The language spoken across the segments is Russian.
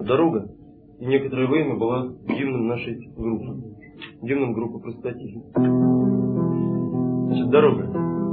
Дорога и некоторое время была гимном нашей группы, гимном группы «Простатин». Значит, дорога.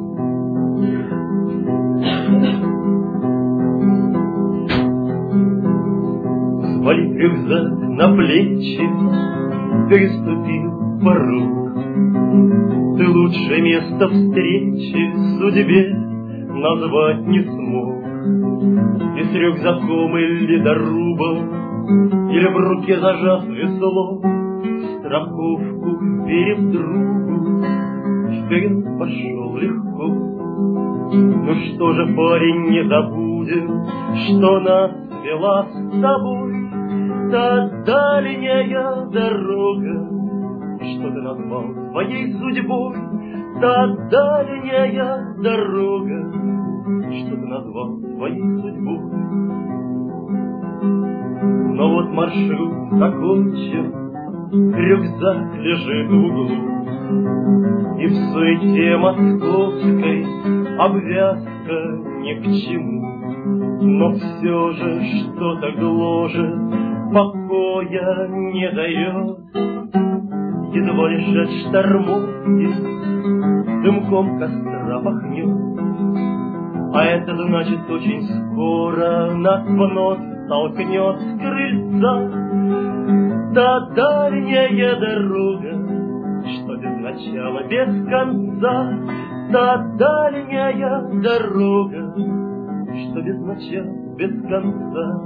Взвалив рюкзак на плечи, переступил порог. Ты лучшее место встречи судьбе назвать не смог. И с рюкзаком или дорубом, или в руке зажав весло, страховку верив другу, вперед пошел легко. Ну что же, парень, не забудем, что нас свела с тобой та дальняя дорога, что ты назвал своей судьбой, та дальняя дорога, что ты назвал своей судьбой. Но вот маршрут закончен, рюкзак лежит в углу, и в суете московской обвязка ни к чему. Но все же что-то гложет, покоя не дает. Едва лишь от штормовки дымком костра пахнет. А это значит, очень скоро нас вновь толкнет с крыльца та дальняя дорога, что без начала, без конца, та дальняя дорога, что без начала, без конца.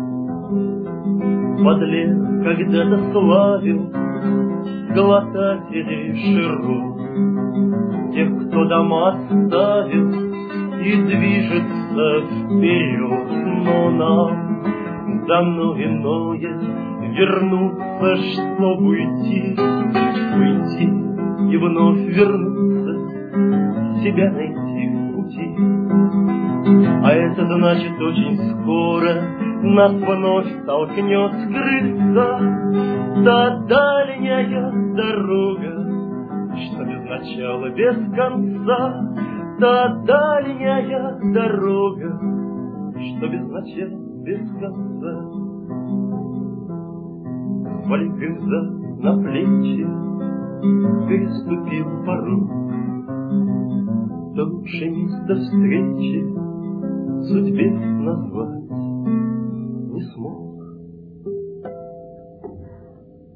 Подлец когда-то славил глотателей широт, тех, кто дома оставил и движется вперед. Но нам дано иное — вернуться, чтоб уйти, уйти и вновь вернуться, себя найти в пути. А это значит, очень скоро нас вновь толкнет с крыльца та дальняя дорога, что без начала, без конца, та дальняя дорога, что без начала, без конца. Взвалив рюкзак на плечи, переступил порог, то лучше место встречи судьбе назвать